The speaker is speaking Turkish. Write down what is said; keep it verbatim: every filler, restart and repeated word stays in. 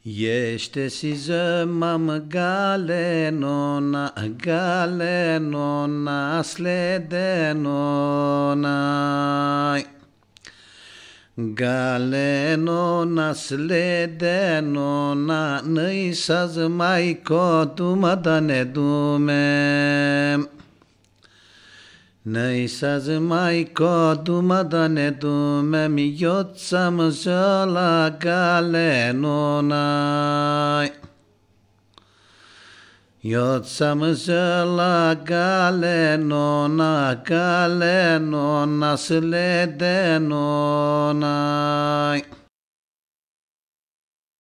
Yește si zămam galenona, galenona, sledenona. Galenona, sledenona, năi saz mai cotuma dane dume. Năi saz mai cotuma dane dume, mi yotsam zala galenona. Yotsam zala galenona, galenona, sledenona.